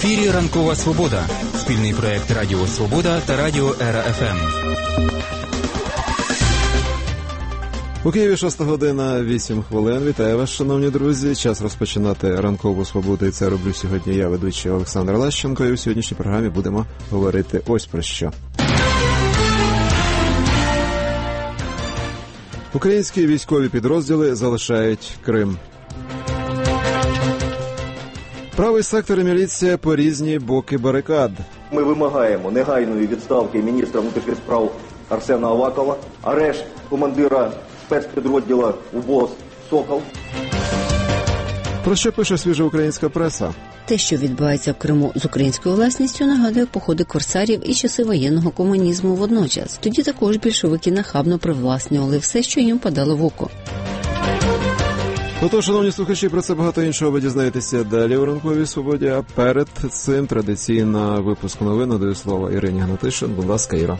ефірі «Ранкова Свобода» – спільний проєкт Радіо Свобода та Радіо Ера ФМ. У Києві 6 година 8 хвилин. Вітаю вас, шановні друзі. Час розпочинати «Ранкову Свободу», і це роблю сьогодні я, ведучий Олександр Лащенко, і у сьогоднішній програмі будемо говорити ось про що. Українські військові підрозділи залишають Крим. Правий сектор і міліція по різні боки барикад. Ми вимагаємо негайної відставки міністра внутрішніх справ Арсена Авакова, арешт командира спецпідрозділу УБОЗ «Сокол». Про що пише свіжа українська преса? Те, що відбувається в Криму з українською власністю, нагадує походи корсарів і часи воєнного комунізму водночас. Тоді також більшовики нахабно привласнювали все, що їм падало в око. Отож, шановні слухачі, про це багато іншого ви дізнаєтеся далі у «Ранковій Свободі», а перед цим традиційно випуск новин надаю слово Ірині Гнатишин. Будь ласка, Іра.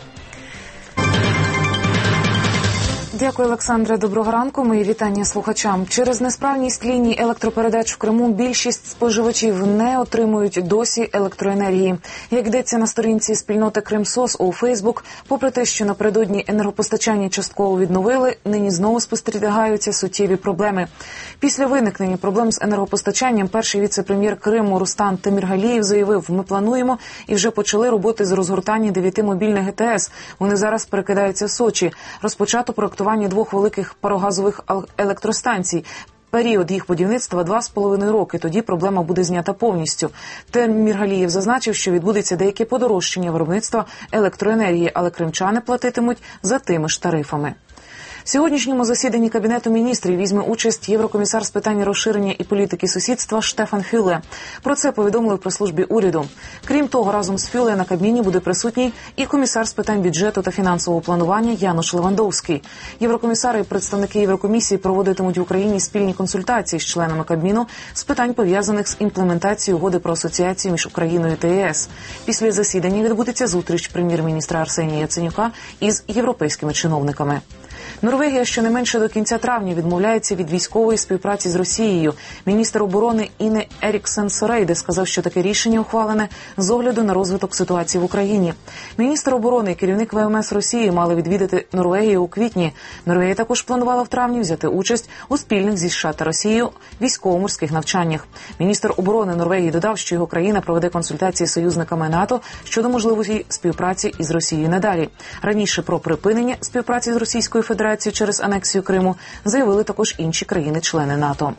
Дякую, Олександре. Доброго ранку. Мої вітання слухачам. Через несправність ліній електропередач в Криму більшість споживачів не отримують досі електроенергії. Як йдеться на сторінці спільноти «Кримсос» у Фейсбук, попри те, що напередодні енергопостачання частково відновили, нині знову спостерігаються суттєві проблеми. Після виникнення проблем з енергопостачанням перший віце-прем'єр Криму Рустам Теміргалієв заявив: «Ми плануємо і вже почали роботи з розгортання 9 мобільних ГТС. Вони зараз перекидаються в Сочі. Розпочато проектування 2 великих парогазових електростанцій. Період їх будівництва 2,5 роки. Тоді проблема буде знята повністю». Теміргалієв зазначив, що відбудеться деяке подорожчання виробництва електроенергії, але кримчани платитимуть за тими ж тарифами. В сьогоднішньому засіданні Кабінету міністрів візьме участь єврокомісар з питань розширення і політики сусідства Штефан Фюле. Про це повідомили в прес-службі уряду. Крім того, разом з Фюле на Кабміні буде присутній і комісар з питань бюджету та фінансового планування Януш Левандовський. Єврокомісари і представники Єврокомісії проводитимуть в Україні спільні консультації з членами Кабміну з питань, пов'язаних з імплементацією угоди про асоціацію між Україною та ЄС. Після засідання відбудеться зустріч прем'єр-міністра Арсенія Яценюка із європейськими чиновниками. Норвегія щонайменше до кінця травня відмовляється від військової співпраці з Росією. Міністр оборони Інне Еріксен Сорейде сказав, що таке рішення ухвалене з огляду на розвиток ситуації в Україні. Міністр оборони і керівник ВМС Росії мали відвідати Норвегію у квітні. Норвегія також планувала в травні взяти участь у спільних зі США та Росією військово-морських навчаннях. Міністр оборони Норвегії додав, що його країна проведе консультації з союзниками НАТО щодо можливості співпраці із Росією надалі. Раніше про припинення співпраці з Російською Федерацією через анексію Криму заявили також інші країни-члени НАТО.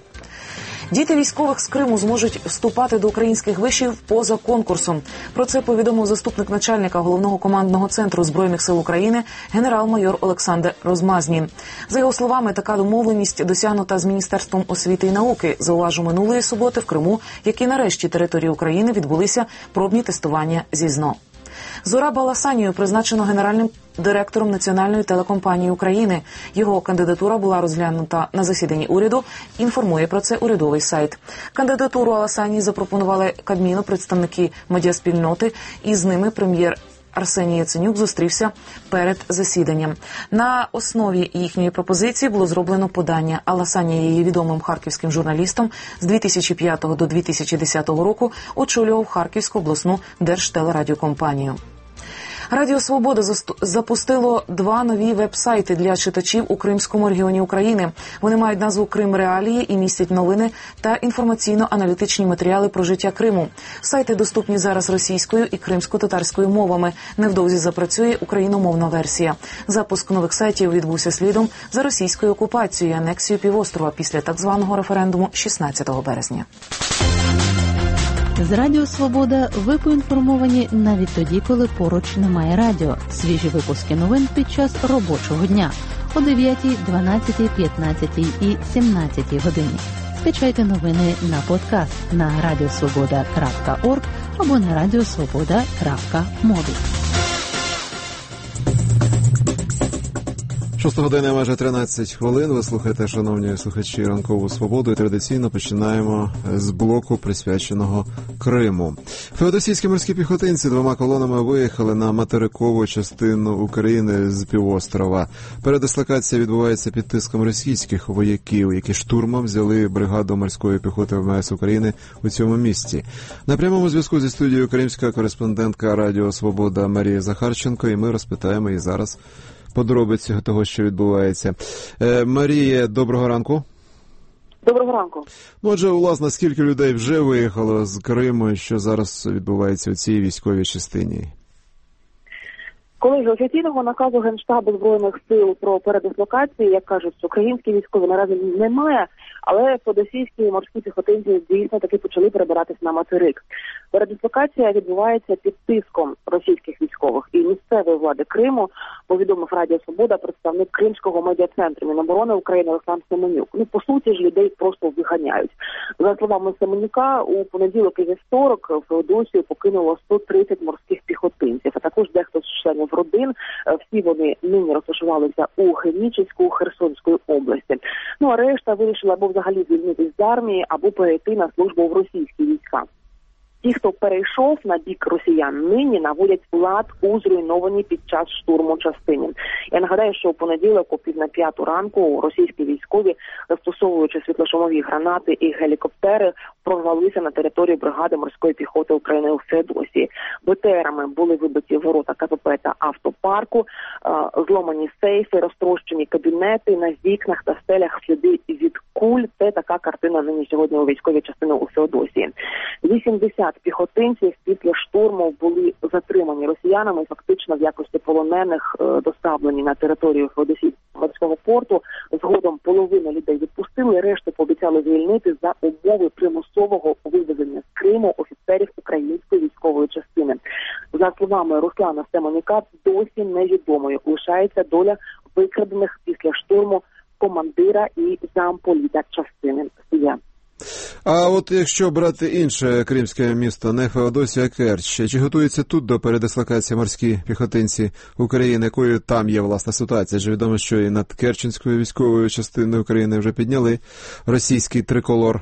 Діти військових з Криму зможуть вступати до українських вишів поза конкурсом. Про це повідомив заступник начальника Головного командного центру Збройних сил України генерал-майор Олександр Розмазнін. За його словами, така домовленість досягнута з Міністерством освіти і науки. Зауважу, минулої суботи в Криму, як і нарешті території України, відбулися пробні тестування зі ЗНО. Зураба Аласанію призначено генеральним директором Національної телекомпанії України. Його кандидатура була розглянута на засіданні уряду, інформує про це урядовий сайт. Кандидатуру Аласанії запропонували Кабміну представники медіаспільноти, і з ними прем'єр Арсеній Яценюк зустрівся перед засіданням. На основі їхньої пропозиції було зроблено подання. Аласанія є відомим харківським журналістом. З 2005 до 2010 року очолював Харківську обласну держтелерадіокомпанію. Радіо «Свобода» запустило 2 нові веб-сайти для читачів у Кримському регіоні України. Вони мають назву «Крим Реалії» і містять новини та інформаційно-аналітичні матеріали про життя Криму. Сайти доступні зараз російською і кримсько-татарською мовами. Невдовзі запрацює україномовна версія. Запуск нових сайтів відбувся слідом за російською окупацією і анексією півострова після так званого референдуму 16 березня. З Радіо Свобода ви поінформовані навіть тоді, коли поруч немає радіо. Свіжі випуски новин під час робочого дня о 9, 12, 15 і 17 годині. Скачайте новини на подкаст на radiosvoboda.org або на radiosvoboda.mobi. 6 година майже 13 хвилин. Ви слухаєте, шановні слухачі, ранкову свободу. І традиційно починаємо з блоку, присвяченого Криму. Феодосійські морські піхотинці 2 колонами виїхали на материкову частину України з півострова. Передислокація відбувається під тиском російських вояків, які штурмом взяли бригаду морської піхоти ВМС України у цьому місті. На прямому зв'язку зі студією кримська кореспондентка Радіо Свобода Марія Захарченко, і ми розпитаємо її зараз подробиці того, що відбувається. Марія, доброго ранку. Доброго ранку. Ну, отже, власне, скільки людей вже виїхало з Криму і що зараз відбувається у цій військовій частині? Колеги, офіційного наказу Генштабу Збройних сил про передислокацію, як кажуть, українські військові наразі немає, але феодосійські морські піхотинці дійсно таки почали перебиратись на материк. Передислокація відбувається під тиском російських військових і місцевої влади Криму, повідомив Радіо Свобода представник Кримського медіа-центру Міноборони України Олександр Семенюк. Ну, по суті ж, людей просто виганяють. За словами Семенюка, у понеділок і вівторок Феодосію покинуло 130 морських піхотинців, а також дехто з членів родин. Всі вони нині розташувалися у Генічеську, Херсонської області. Ну, а решта вирішила або взагалі звільнитись з армії, або перейти на службу в російські війська. Ті, хто перейшов на бік росіян, нині наводять лад у зруйнованій під час штурму частині. Я нагадаю, що у понеділок о 4:45 ранку російські військові, застосовуючи світлошумові гранати і гелікоптери, прорвалися на територію бригади морської піхоти України у Феодосії. БТРами були вибиті ворота КПП та автопарку, зломані сейфи, розтрощені кабінети, на вікнах та стелях сліди від куль. Це така картина нині сьогодні у військовій частині у Феодосії. 80 піхотинців після штурму були затримані росіянами, фактично в якості полонених доставлені на територію Феодосійського порту. Згодом половину людей відпустили, решту пообіцяли звільнити за умови примусового вивезення з Криму офіцерів української військової частини. За словами Руслана Семенюка, досі невідомою лишається доля викрадених після штурму командира і замполіта частини. А от якщо брати інше кримське місто, не Феодосія, а Керч, чи готується тут до передислокації морські піхотинці України? Якою там є, власна, ситуація? Ж відомо, що і над Керченською військовою частиною України вже підняли російський триколор.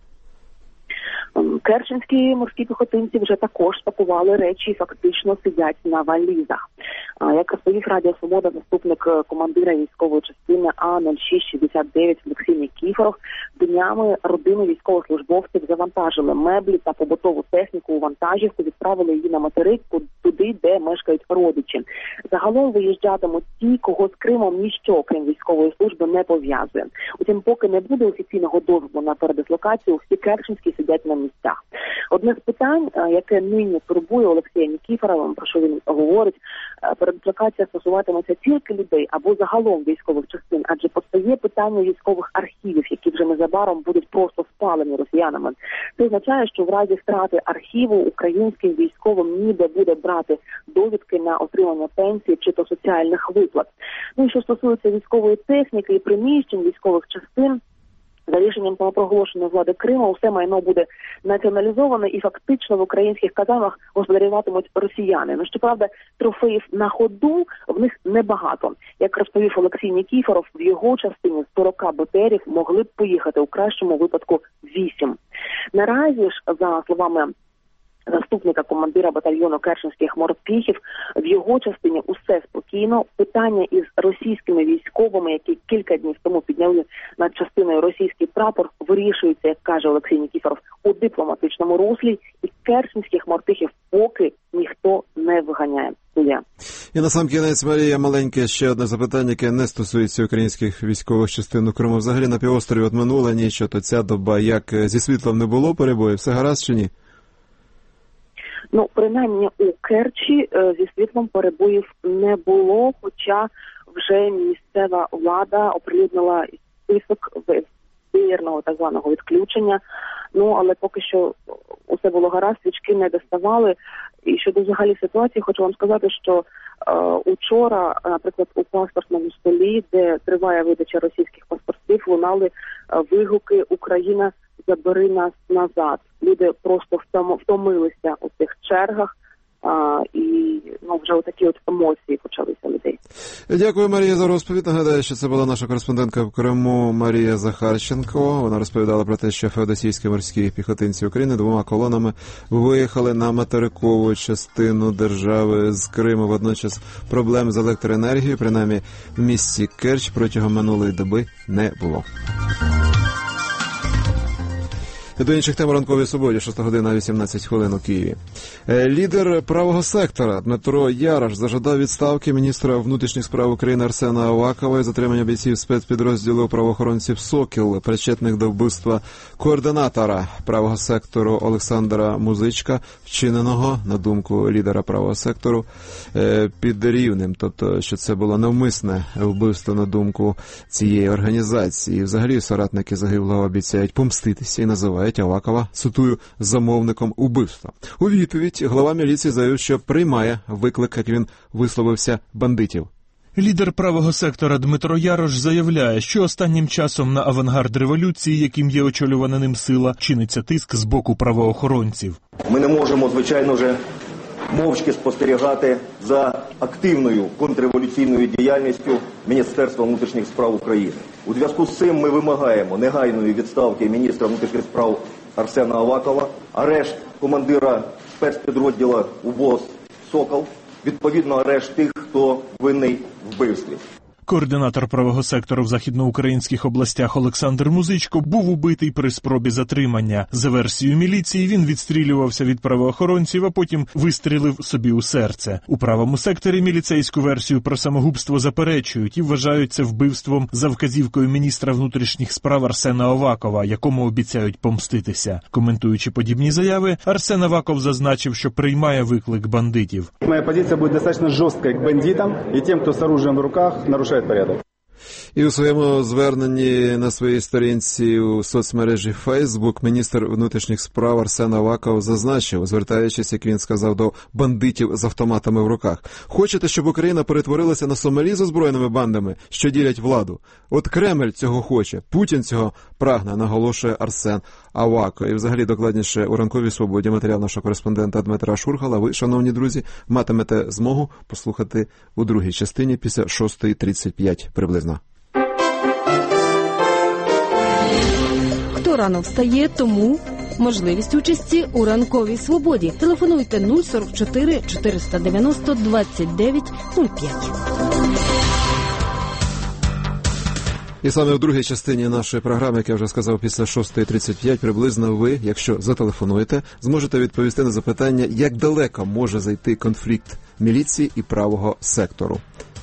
Керченські морські піхотинці вже також спакували речі і фактично сидять на валізах. Як розповів Радіо Свобода заступник командира військової частини А-0669 Олексій Нікіфоров, днями родини військовослужбовців завантажили меблі та побутову техніку у вантажівку, відправили її на материк, туди, де мешкають родичі. Загалом виїжджатимуть ті, кого з Кримом ніщо, крім військової служби, не пов'язує. Утім, поки не буде офіційного дозволу на передислокацію, всі керченські сидять на місцях. Одне з питань, яке нині турбує Олексія Нікіфорова, про що він говорить, передислокація стосуватиметься тільки людей або загалом військових частин, адже постає питання військових архівів, які вже незабаром будуть просто спалені росіянами. Це означає, що в разі втрати архіву українським військовим ніде буде брати довідки на отримання пенсії чи то соціальних виплат. Ну і що стосується військової техніки і приміщень військових частин, за рішенням самопроголошеної влади Криму усе майно буде націоналізоване і фактично в українських казармах господарюватимуть росіяни. Ну, щоправда, трофеїв на ходу в них небагато. Як розповів Олексій Нікіфоров, в його частині з 40 БТРів могли б поїхати у кращому випадку 8. Наразі ж, за словами заступника командира батальйону керченських морпіхів, в його частині усе спокійно. Питання із російськими військовими, які кілька днів тому підняли над частиною російський прапор, вирішується, як каже Олексій Нікіфоров, у дипломатичному руслі, і керченських морпіхів поки ніхто не виганяє. І на сам кінець, Марія, маленьке ще одне запитання, яке не стосується українських військових частин у Криму. Взагалі на півострові от минула ніч, то ця доба, як зі світлом не було перебоїв, все гаразд чи ні? Ну, принаймні у Керчі зі світлом перебоїв не було, хоча вже місцева влада оприлюднила список вірного так званого відключення. Ну, але поки що усе було гаразд, свічки не доставали. І щодо взагалі ситуації, хочу вам сказати, що учора, наприклад, у паспортному столі, де триває видача російських паспортів, лунали вигуки «Україна, забери нас назад». Люди просто втомилися у цих чергах, і вже отакі от емоції почалися у людей. Дякую, Марія, за розповідь. Нагадаю, що це була наша кореспондентка в Криму Марія Захарченко. Вона розповідала про те, що феодосійські морські піхотинці України 2 колонами виїхали на материкову частину держави з Криму. Водночас проблем з електроенергією, принаймні в місті Керч, протягом минулої доби не було. До інших тем ранковій свободі, 6 година 18 хвилин у Києві. Лідер правого сектора Дмитро Ярош зажадав відставки міністра внутрішніх справ України Арсена Авакова і затримання бійців спецпідрозділу правоохоронців «Сокіл», причетних до вбивства координатора правого сектору Олександра Музичка, вчиненого, на думку лідера правого сектору, під Рівнем. Тобто, що це було навмисне вбивство, на думку цієї організації. І взагалі соратники загиблого обіцяють помститися і називають Авакова, цитую, замовником убивства. У відповідь глава міліції заявив, що приймає виклик, як він висловився, бандитів. Лідер правого сектора Дмитро Ярош заявляє, що останнім часом на авангард революції, яким є очолювана ним сила, чиниться тиск з боку правоохоронців. Ми не можемо, звичайно ж, мовчки спостерігати за активною контрреволюційною діяльністю Міністерства внутрішніх справ України. У зв'язку з цим ми вимагаємо негайної відставки міністра внутрішніх справ Арсена Авакова, арешт командира спецпідрозділу УБОС «Сокіл», відповідно арешт тих, хто винний в вбивстві. Координатор правого сектору в західноукраїнських областях Олександр Музичко був убитий при спробі затримання. За версією міліції, він відстрілювався від правоохоронців, а потім вистрілив собі у серце. У правому секторі міліцейську версію про самогубство заперечують і вважають це вбивством за вказівкою міністра внутрішніх справ Арсена Авакова, якому обіцяють помститися. Коментуючи подібні заяви, Арсен Аваков зазначив, що приймає виклик бандитів. Моя позиція буде достатньо жорсткою к бандитам і тим, хто з оружием в руках нарушає порядок. І у своєму зверненні на своїй сторінці у соцмережі Facebook міністр внутрішніх справ Арсен Аваков зазначив, звертаючись, як він сказав, до бандитів з автоматами в руках: «Хочете, щоб Україна перетворилася на Сомалі з озброєними бандами, що ділять владу? От Кремль цього хоче, Путін цього прагне», наголошує Арсен Аваков. І взагалі докладніше у ранковій свободі матеріал нашого кореспондента Дмитра Шургала ви, шановні друзі, матимете змогу послухати у другій частині після 6:35 приблизно. Хто рано встає, тому можливість участі у ранковій свободі. Телефонуйте 044 490 29 05. І саме в другій частині нашої програми, як я вже сказав, після 6:35 приблизно ви, якщо зателефонуєте, зможете відповісти на запитання, як далеко може зайти конфлікт міліції і правого сектору.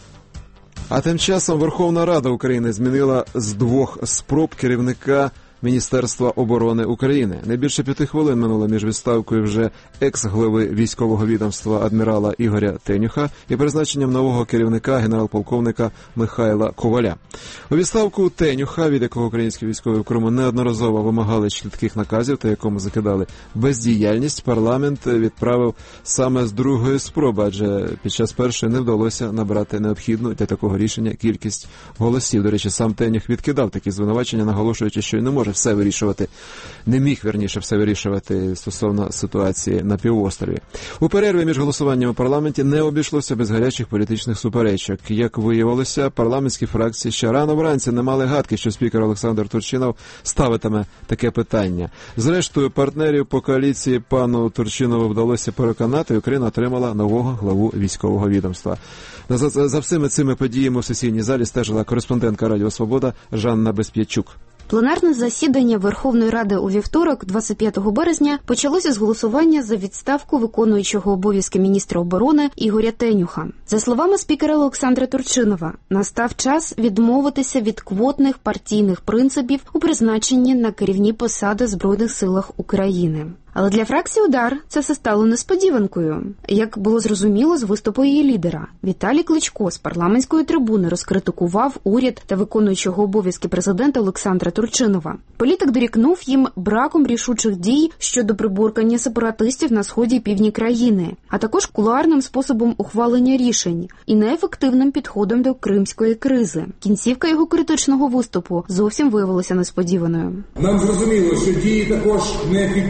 А тим часом Верховна Рада України змінила з 2 спроб керівника Міністерства оборони України. Не більше 5 хвилин минуло між відставкою вже екс-глави військового відомства адмірала Ігоря Тенюха і призначенням нового керівника генерал-полковника Михайла Коваля. У відставку Тенюха, від якого українські військові в Криму неодноразово вимагали чітких наказів та якому закидали бездіяльність, парламент відправив саме з 2-ї спроби, адже під час першої не вдалося набрати необхідну для такого рішення кількість голосів. До речі, сам Тенюх відкидав такі звинувачення, наголошуючи, що й не може все вирішувати, не міг, вірніше, все вирішувати стосовно ситуації на півострові. У перерві між голосуванням у парламенті не обійшлося без гарячих політичних суперечок. Як виявилося, парламентські фракції ще рано вранці не мали гадки, що спікер Олександр Турчинов ставитиме таке питання. Зрештою, партнерів по коаліції пану Турчинову вдалося переконати, і Україна отримала нового главу військового відомства. За всіми цими подіями у сесійній залі стежила кореспондентка Радіо Свобода Жанна Безп'ячук. Пленарне засідання Верховної Ради у вівторок, 25 березня, почалося з голосування за відставку виконуючого обов'язки міністра оборони Ігоря Тенюха. За словами спікера Олександра Турчинова, настав час відмовитися від квотних партійних принципів у призначенні на керівні посади в Збройних силах України. Але для фракції «Удар» це все стало несподіванкою. Як було зрозуміло з виступу її лідера, Віталій Кличко з парламентської трибуни розкритикував уряд та виконуючого обов'язки президента Олександра Турчинова. Політик дорікнув їм браком рішучих дій щодо приборкання сепаратистів на сході і півдні країни, а також кулуарним способом ухвалення рішень і неефективним підходом до кримської кризи. Кінцівка його критичного виступу зовсім виявилася несподіваною. Нам зрозуміло, що дії також неефективні.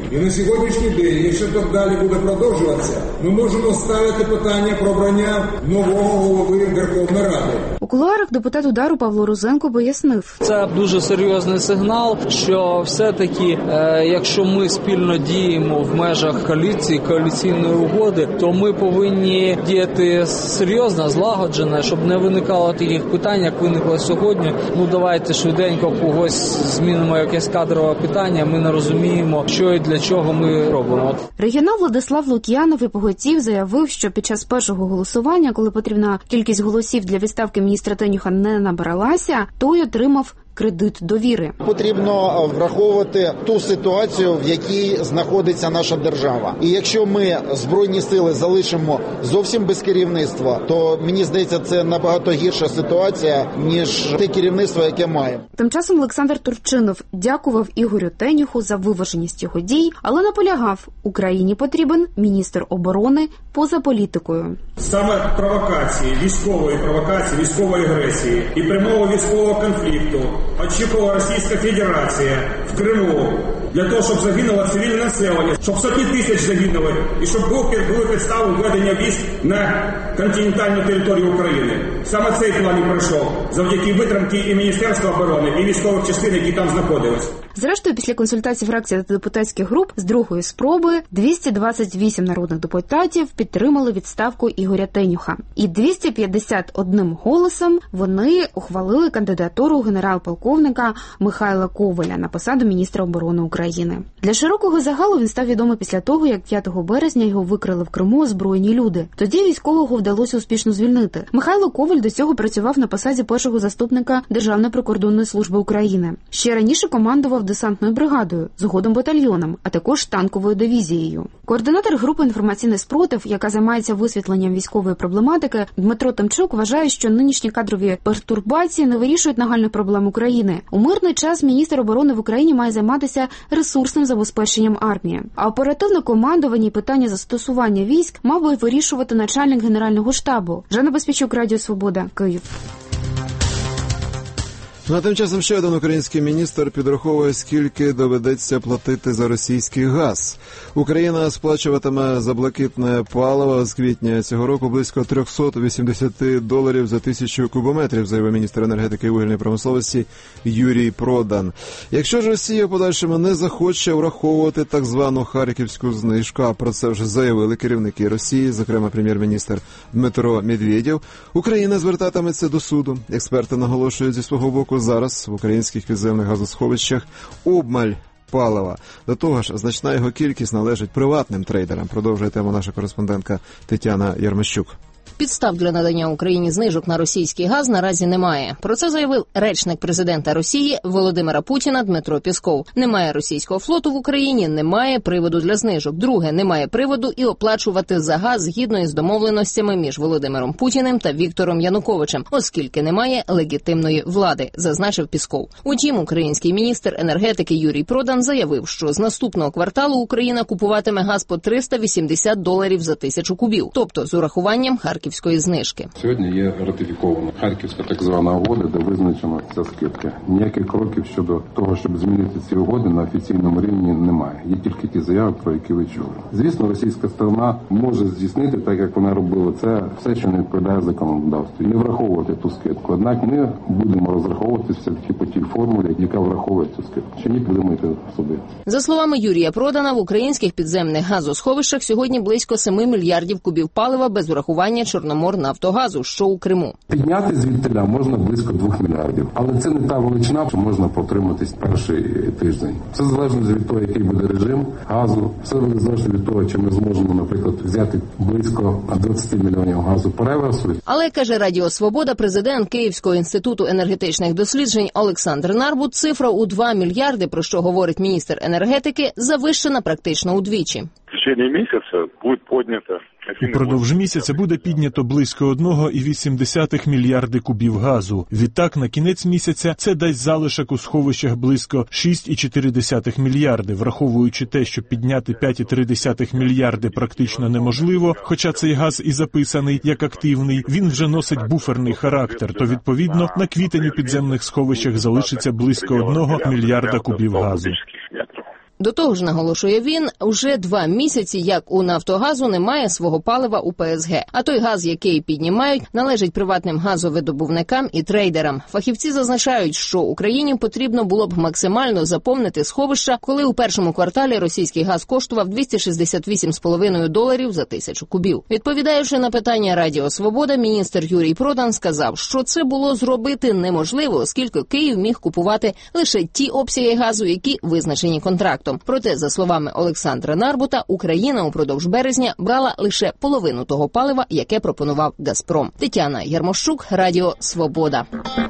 І на сьогоднішній день, якщо так далі буде продовжуватися, ми можемо ставити питання про обрання нового голови Верховної Ради. У кулуарах депутат «Удару» Павло Розенко пояснив. Це дуже серйозний сигнал, що все-таки, якщо ми спільно діємо в межах коаліційної угоди, то ми повинні діяти серйозно, злагоджено, щоб не виникало таких питань, як виникло сьогодні. Давайте швиденько когось змінимо якесь кадрове питання, ми не розуміємо, що і для чого ми робимо. Регіонал Владислав Лук'янов і Поготів заявив, що під час першого голосування, коли потрібна кількість голосів для відставки міністра Тенюха не набралася, той отримав кредит довіри. Потрібно враховувати ту ситуацію, в якій знаходиться наша держава. І якщо ми Збройні сили залишимо зовсім без керівництва, то, мені здається, це набагато гірша ситуація, ніж те керівництво, яке маємо. Тим часом Олександр Турчинов дякував Ігорю Тенюху за виваженість його дій, але наполягав, Україні потрібен міністр оборони поза політикою. Саме провокації, військової агресії і прямого військового конфлікту очікувала Російська Федерація в Криму для того, щоб загинуло цивільне населення, щоб сотні тисяч загинули і щоб були підстави введення військ на континентальну територію України. Саме цей план і пройшов завдяки витримки і Міністерства оборони, і військових частин, які там знаходились. Зрештою, після консультацій фракцій та депутатських груп з другої спроби 228 народних депутатів підтримали відставку Ігоря Тенюха. І 251 голосом вони ухвалили кандидатуру генерал-полковника Михайла Коваля на посаду міністра оборони України. Для широкого загалу він став відомий після того, як 5 березня його викрили в Криму озброєні люди. Тоді військового вдалося успішно звільнити. Михайло Коваль до цього працював на посаді першого заступника Державної прикордонної служби України. Ще раніше командував десантною бригадою, згодом батальйоном, а також танковою дивізією. Координатор групи «Інформаційний спротив», яка займається висвітленням військової проблематики, Дмитро Тимчук вважає, що нинішні кадрові пертурбації не вирішують нагальних проблем України. У мирний час міністр оборони в Україні має займатися ресурсним забезпеченням армії. А оперативне командування і питання застосування військ мав би вирішувати начальник Генерального штабу. Жанна Безпічук, Радіо Свобода, Київ. А тим часом ще один український міністр підраховує, скільки доведеться платити за російський газ. Україна сплачуватиме за блакитне паливо з квітня цього року близько $380 за 1000 кубометрів, заявив міністр енергетики і вугільної промисловості Юрій Продан. Якщо ж Росія в подальшому не захоче враховувати так звану харківську знижку, а про це вже заявили керівники Росії, зокрема прем'єр-міністр Дмитро Медведєв, Україна звертатиметься до суду. Експерти наголошують зі свого боку, зараз в українських підземних газосховищах обмаль палива. До того ж, значна його кількість належить приватним трейдерам. Продовжує тему наша кореспондентка Тетяна Ярмощук. Підстав для надання Україні знижок на російський газ наразі немає. Про це заявив речник президента Росії Володимира Путіна Дмитро Пєсков. Немає російського флоту в Україні, немає приводу для знижок. Друге, немає приводу і оплачувати за газ згідно із домовленостями між Володимиром Путіним та Віктором Януковичем, оскільки немає легітимної влади, зазначив Пєсков. Утім, український міністр енергетики Юрій Продан заявив, що з наступного кварталу Україна купуватиме газ по $380 за 1000 кубів, тобто з урахуванням харківської знижки. Сьогодні є ратифікована харківська так звана угода, де визначена ця скидка. Ніяких кроків щодо того, щоб змінити ці угоди на офіційному рівні, немає. Є тільки ті заяви, про які ви чули. Звісно, російська сторона може здійснити, так як вона робила це, все, що не відповідає законодавству, і не враховувати ту скидку. Однак ми будемо розраховуватися все-таки по тій формулі, яка враховує цю скидку. Чи ні, будемо йти в суди. За словами Юрія Продана, в українських підземних газосховищах сьогодні близько 7 мільярдів кубів палива без врахування Чорноморнафтогазу, що у Криму. Підняти звідтиля можна близько 2 мільярдів. Але це не та величина, що можна потриматись перший тиждень. Все залежно від того, який буде режим газу. Все залежно від того, чи ми зможемо, наприклад, взяти близько 20 мільйонів газу по реверсу. Але, каже Радіо Свобода, президент Київського інституту енергетичних досліджень Олександр Нарбут, цифра у 2 мільярди, про що говорить міністр енергетики, завищена практично удвічі. В течение місяця буде піднято. Упродовж місяця буде піднято близько 1,8 мільярди кубів газу. Відтак, на кінець місяця це дасть залишок у сховищах близько 6,4 мільярди, враховуючи те, що підняти 5,3 мільярди практично неможливо, хоча цей газ і записаний як активний, він вже носить буферний характер, то відповідно на квітень у підземних сховищах залишиться близько 1 мільярда кубів газу. До того ж, наголошує він, уже 2 місяці, як у «Нафтогазу» немає свого палива у ПСГ, а той газ, який піднімають, належить приватним газовидобувникам і трейдерам. Фахівці зазначають, що Україні потрібно було б максимально заповнити сховища, коли у першому кварталі російський газ коштував $268,5 за 1000 кубів. Відповідаючи на питання Радіо Свобода, міністр Юрій Продан сказав, що це було зробити неможливо, оскільки Київ міг купувати лише ті обсяги газу, які визначені контрактом. Проте, за словами Олександра Нарбута, Україна упродовж березня брала лише половину того палива, яке пропонував «Газпром». Тетяна Ярмощук, Радіо Свобода.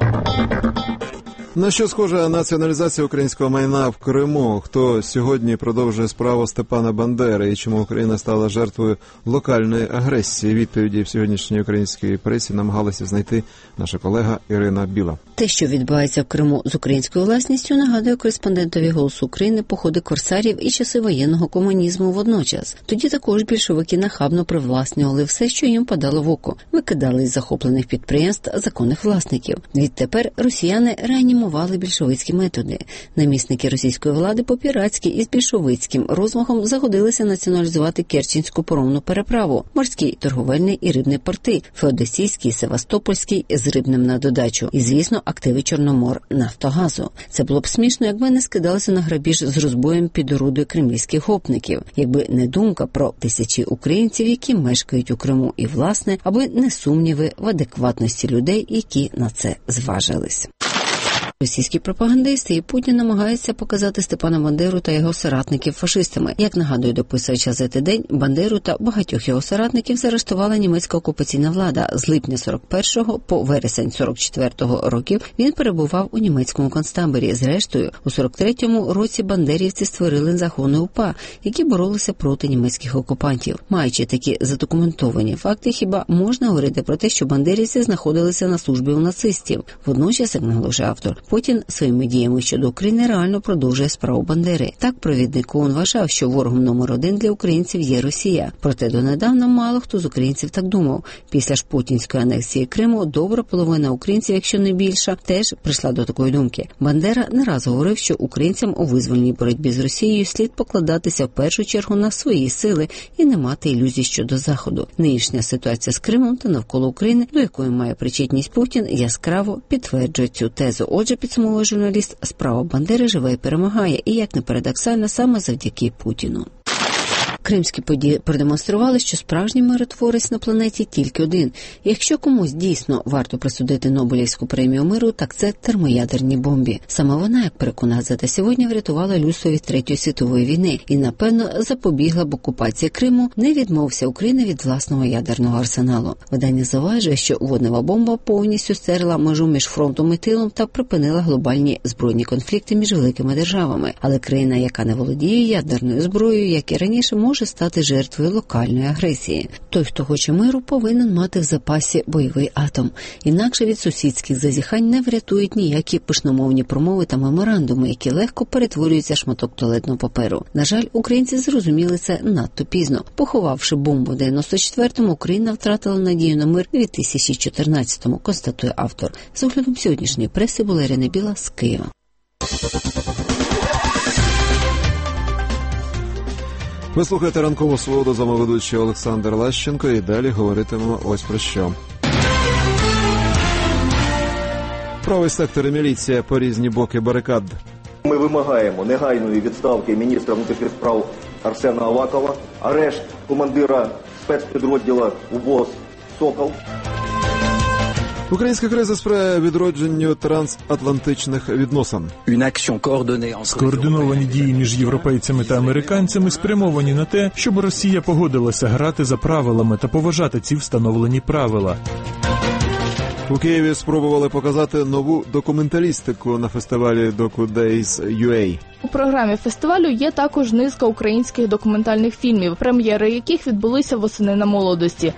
На що схожа націоналізація українського майна в Криму? Хто сьогодні продовжує справу Степана Бандери і чому Україна стала жертвою локальної агресії? Відповіді в сьогоднішній українській пресі намагалася знайти наша колега Ірина Біла. Те, що відбувається в Криму з українською власністю, нагадує кореспондентові «Голосу України» походи корсарів і часи воєнного комунізму водночас. Тоді також більшовики нахабно привласнювали все, що їм падало в око. Викидали із захоплених підприємств законних власників. Відтепер росіяни реанімували більшовицькі методи. Намісники російської влади по-піратськи і з більшовицьким розмахом загодилися націоналізувати Керченську паромну переправу, морський, торговельний і рибний порти, Феодосійський, Севастопольський з рибним на додачу. І, звісно, активи Чорномор Нафтогазу. Це було б смішно, якби не скидалися на грабіж з розбоєм під орудою кремлівських гопників, якби не думка про тисячі українців, які мешкають у Криму, і, власне, аби не сумніви в адекватності людей, які на це зважились. Російські пропагандисти і Путін намагаються показати Степана Бандеру та його соратників фашистами. Як нагадує дописувач газети «День», Бандеру та багатьох його соратників заарештувала німецька окупаційна влада. З липня 41-го по вересень 44-го років він перебував у німецькому концтаборі. Зрештою, у 43-му році бандерівці створили загони УПА, які боролися проти німецьких окупантів. Маючи такі задокументовані факти, хіба можна говорити про те, що бандерівці знаходилися на службі у нацистів? Водночас, як наголошує автор, Путін своїми діями щодо України реально продовжує справу Бандери. Так, провідник ООН вважав, що ворогом номер 1 для українців є Росія. Проте донедавна мало хто з українців так думав. Після ж путінської анексії Криму добра половина українців, якщо не більша, теж прийшла до такої думки. Бандера не раз говорив, що українцям у визвольній боротьбі з Росією слід покладатися в першу чергу на свої сили і не мати ілюзій щодо Заходу. Нинішня ситуація з Кримом та навколо України, до якої має причетність Путін, яскраво підтверджує цю тезу. Отже, підсумовує журналіст, справа Бандери живе і перемагає, і, як не парадоксально, саме завдяки Путіну. Кримські події продемонстрували, що справжній миротворець на планеті тільки один. І якщо комусь дійсно варто присудити Нобелівську премію миру, так це термоядерній бомбі. Саме вона, як переконує газета «Сьогодні», врятувала людство від Третьої світової війни і, напевно, запобігла б окупації Криму, не відмовся Україна від власного ядерного арсеналу. Видання зауважує, що воднева бомба повністю стерла межу між фронтом і тилом та припинила глобальні збройні конфлікти між великими державами. Але країна, яка не володіє ядерною зброєю, як і раніше, може стати жертвою локальної агресії. Той, хто хоче миру, повинен мати в запасі бойовий атом. Інакше від сусідських зазіхань не врятують ніякі пишномовні промови та меморандуми, які легко перетворюються шматок туалетного паперу. На жаль, українці зрозуміли це надто пізно. Поховавши бомбу в 94-му, Україна втратила надію на мир у 2014-му, констатує автор. З оглядом сьогоднішньої преси була Ірина Біла з Києва. Ви слухаєте «Ранкову свободу», з вами ведучий Олександр Лащенко, і далі говоритимемо ось про що. Правий сектор і міліція по різні боки барикад. Ми вимагаємо негайної відставки міністра внутрішніх справ Арсена Авакова, арешт командира спецпідрозділу УБОЗ «Сокол». Українська криза сприяє відродженню трансатлантичних відносин. Скоординовані дії між європейцями та американцями спрямовані на те, щоб Росія погодилася грати за правилами та поважати ці встановлені правила. У Києві спробували показати нову документалістику на фестивалі DocuDays.ua. У програмі фестивалю є також низка українських документальних фільмів, прем'єри яких відбулися восени на молодості.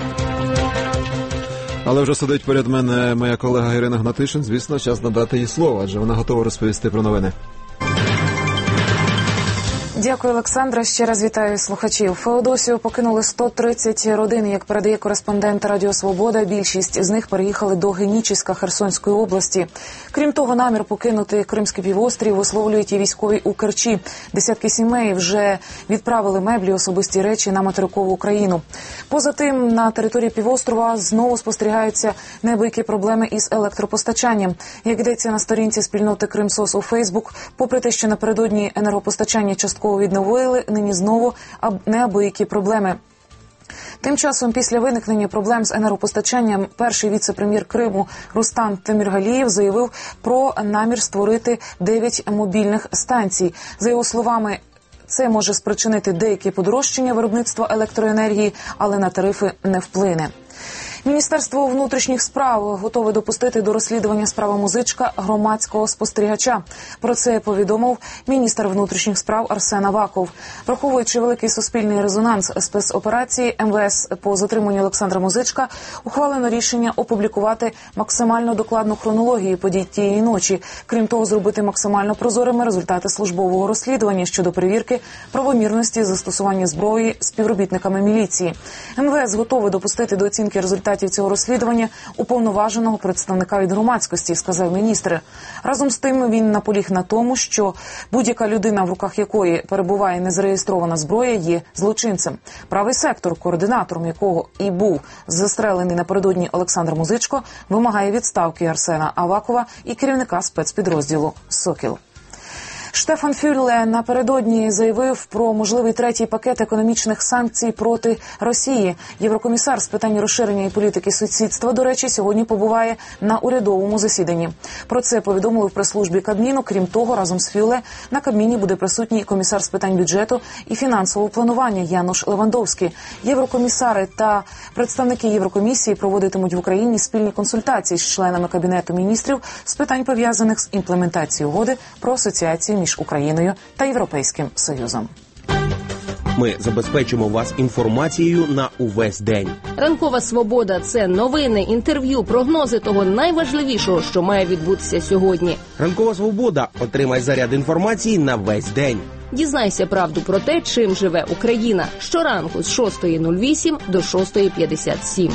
Але вже сидить поряд мене моя колега Ірина Гнатишин. Звісно, час надати їй слово, адже вона готова розповісти про новини. Дякую, Олександра. Ще раз вітаю слухачів. Феодосію покинули 130 родин, як передає кореспондент Радіо Свобода. Більшість з них переїхали до Генічеська Херсонської області. Крім того, намір покинути Кримський півострів висловлюють і військові у Керчі. Десятки сімей вже відправили меблі, особисті речі на материкову Україну. Поза тим, на території півострова знову спостерігаються неабиякі проблеми із електропостачанням. Як йдеться на сторінці спільноти Кримсос у Фейсбук, попри те, що напередодні енергопостачання частково відновили, нині знову неабиякі проблеми. Тим часом, після виникнення проблем з енергопостачанням, перший віце-прем'єр Криму Рустам Теміргалієв заявив про намір створити 9 мобільних станцій. За його словами, це може спричинити деякі подорожчання виробництва електроенергії, але на тарифи не вплине. Міністерство внутрішніх справ готове допустити до розслідування справи Музичка громадського спостерігача. Про це повідомив міністр внутрішніх справ Арсен Аваков. Враховуючи великий суспільний резонанс спецоперації, МВС по затриманню Олександра Музичка ухвалено рішення опублікувати максимально докладну хронологію подій тієї ночі. Крім того, зробити максимально прозорими результати службового розслідування щодо перевірки правомірності застосування зброї співробітниками міліції. МВС готове допустити до оцінки результатів цього розслідування уповноваженого представника від громадськості, сказав міністр. Разом з тим він наполіг на тому, що будь-яка людина, в руках якої перебуває незареєстрована зброя, є злочинцем. Правий сектор, координатором якого і був застрелений напередодні Олександр Музичко, вимагає відставки Арсена Авакова і керівника спецпідрозділу «Сокіл». Штефан Фюлле напередодні заявив про можливий третій пакет економічних санкцій проти Росії. Єврокомісар з питань розширення і політики сусідства, до речі, сьогодні побуває на урядовому засіданні. Про це повідомили в прес-службі Кабміну. Крім того, разом з Фюлле на Кабміні буде присутній комісар з питань бюджету і фінансового планування Януш Левандовський. Єврокомісари та представники Єврокомісії проводитимуть в Україні спільні консультації з членами Кабінету міністрів з питань, пов'язаних з імплементацією угоди про асоціацію між Україною та Європейським Союзом. Ми забезпечимо вас інформацією на увесь день. Ранкова свобода – це новини, інтерв'ю, прогнози того найважливішого, що має відбутися сьогодні. Ранкова свобода. Отримай заряд інформації на весь день. Дізнайся правду про те, чим живе Україна. Щоранку з 6:08 до 6:57.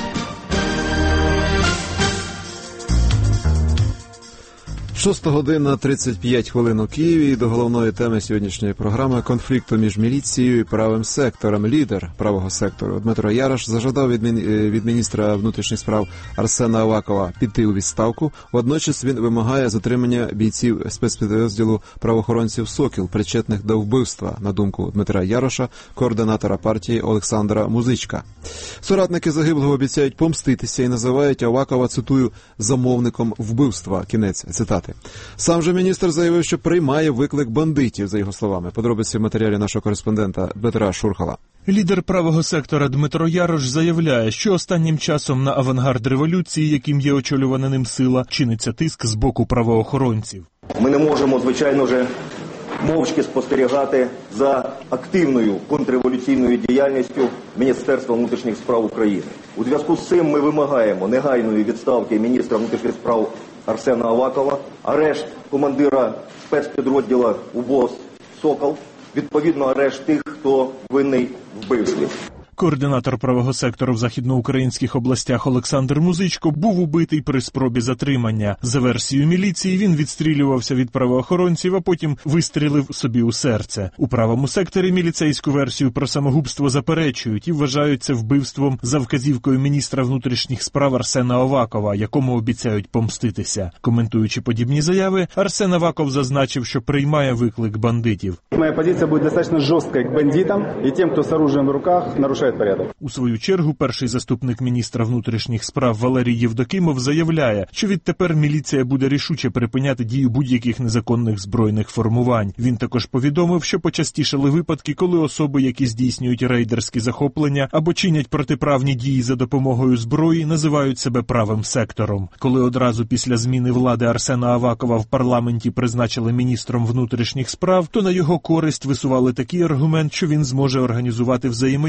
6:35 у Києві. І до головної теми сьогоднішньої програми – конфлікту між міліцією і правим сектором. Лідер правого сектору Дмитро Ярош зажадав від міністра внутрішніх справ Арсена Авакова піти у відставку. Водночас він вимагає затримання бійців спецпідрозділу правоохоронців «Сокіл», причетних до вбивства, на думку Дмитра Яроша, координатора партії Олександра Музичка. Соратники загиблого обіцяють помститися і називають Авакова, цитую, «замовником вбивства». Кінець цитати. Сам же міністр заявив, що приймає виклик бандитів, за його словами. Подробиці в матеріалі нашого кореспондента Дмитра Шурхала. Лідер правого сектора Дмитро Ярош заявляє, що останнім часом на авангард революції, яким є очолювана ним сила, чиниться тиск з боку правоохоронців. Ми не можемо, звичайно ж, мовчки спостерігати за активною контрреволюційною діяльністю Міністерства внутрішніх справ України. У зв'язку з цим ми вимагаємо негайної відставки міністра внутрішніх справ Арсена Авакова, арешт командира спецпідрозділу УБОС «Сокіл», відповідно арешт тих, хто винний в вбивстві. Координатор правого сектору в західноукраїнських областях Олександр Музичко був убитий при спробі затримання. За версією міліції, він відстрілювався від правоохоронців, а потім вистрілив собі у серце. У правому секторі міліцейську версію про самогубство заперечують і вважають це вбивством за вказівкою міністра внутрішніх справ Арсена Авакова, якому обіцяють помститися. Коментуючи подібні заяви, Арсен Аваков зазначив, що приймає виклик бандитів. Моя позиція буде достатньо жорсткою к бандитам і тим, хто з оружием в руках нарушає порядок. У свою чергу, перший заступник міністра внутрішніх справ Валерій Євдокимов заявляє, що відтепер міліція буде рішуче припиняти дію будь-яких незаконних збройних формувань. Він також повідомив, що почастішали випадки, коли особи, які здійснюють рейдерські захоплення або чинять протиправні дії за допомогою зброї, називають себе правим сектором. Коли одразу після зміни влади Арсена Авакова в парламенті призначили міністром внутрішніх справ, то на його користь висували такий аргумент, що він зможе організувати взаємодію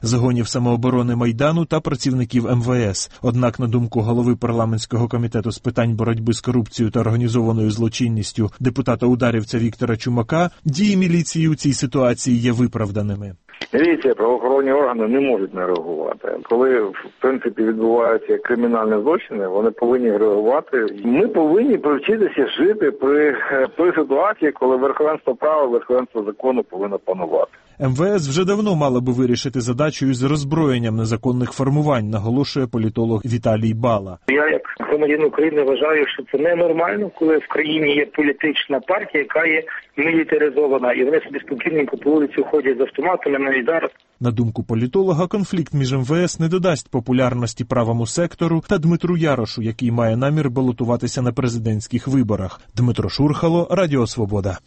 загонів самооборони Майдану та працівників МВС. Однак, на думку голови парламентського комітету з питань боротьби з корупцією та організованою злочинністю депутата-ударівця Віктора Чумака, дії міліції у цій ситуації є виправданими. Міліція, правоохоронні органи не можуть не реагувати. Коли, в принципі, відбуваються кримінальні злочини, вони повинні реагувати. Ми повинні привчитися жити при той ситуації, коли верховенство права, верховенство закону повинно панувати. МВС вже давно мало би вирішити задачу із роззброєнням незаконних формувань, наголошує політолог Віталій Бала. Я, як громадянин України, вважаю, що це ненормально, коли в країні є політична партія, яка є мілітаризована, і вони собі спокійненько по вулиці ходять з автоматами навіть зараз. На думку політолога, конфлікт між МВС не додасть популярності правому сектору та Дмитру Ярошу, який має намір балотуватися на президентських виборах. Дмитро Шурхало, Радіо Свобода.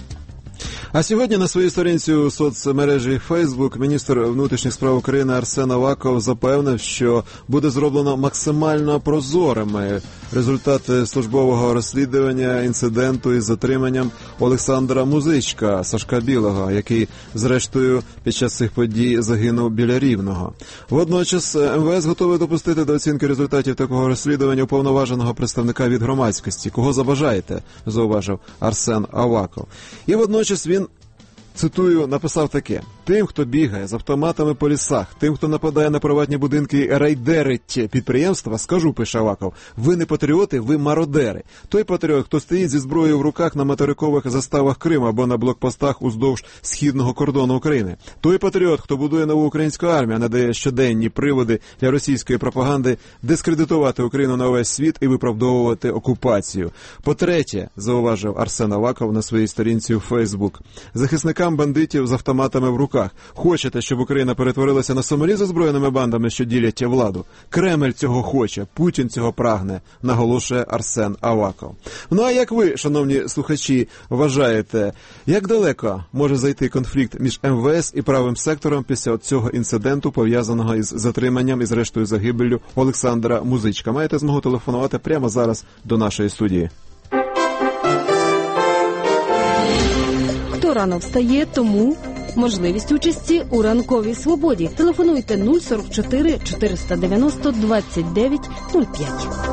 А сьогодні на своїй сторінці у соцмережі Facebook міністр внутрішніх справ України Арсен Аваков запевнив, що буде зроблено максимально прозорими результати службового розслідування інциденту із затриманням Олександра Музичка, Сашка Білого, який, зрештою, під час цих подій загинув біля Рівного. Водночас МВС готовий допустити до оцінки результатів такого розслідування уповноваженого представника від громадськості. Кого забажаєте, зауважив Арсен Аваков. І водночас він, цитую, написав таке: «Тим, хто бігає з автоматами по лісах, тим, хто нападає на приватні будинки і рейдерить підприємства, скажу, пише Аваков, ви не патріоти, ви мародери. Той патріот, хто стоїть зі зброєю в руках на материкових заставах Криму або на блокпостах уздовж східного кордону України. Той патріот, хто будує нову українську армію, надає щоденні приводи для російської пропаганди дискредитувати Україну на весь світ і виправдовувати окупацію. По-третє, зауважив Арсен Аваков на своїй сторінці у Фейсбук, захисникам бандитів з автоматами в руках. Хочете, щоб Україна перетворилася на Сомалі з озброєними бандами, що ділять владу? Кремль цього хоче, Путін цього прагне, наголошує Арсен Аваков. Ну а як ви, шановні слухачі, вважаєте, як далеко може зайти конфлікт між МВС і правим сектором після цього інциденту, пов'язаного із затриманням і зрештою загибеллю Олександра Музичка? Маєте змогу телефонувати прямо зараз до нашої студії. Хто рано встає, тому можливість участі у ранковій свободі. Телефонуйте 044 490 29 05.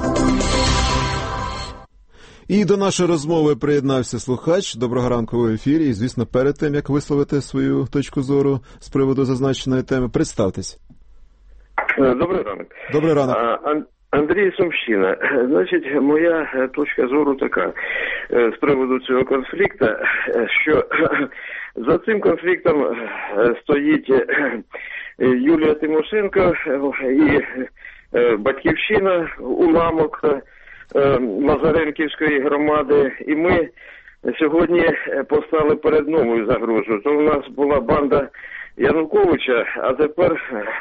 І до нашої розмови приєднався слухач. Доброго ранку в ефірі. І, звісно, перед тим, як висловити свою точку зору з приводу зазначеної теми, представтесь. Добрий ранок. Добрий ранок. Андрій, Сумщина. Значить, моя точка зору така з приводу цього конфлікту, що за цим конфліктом стоїть Юлія Тимошенко і Батьківщина, уламок Лазаренківської громади. І ми сьогодні постали перед новою загрозою. То у нас була банда Януковича, а тепер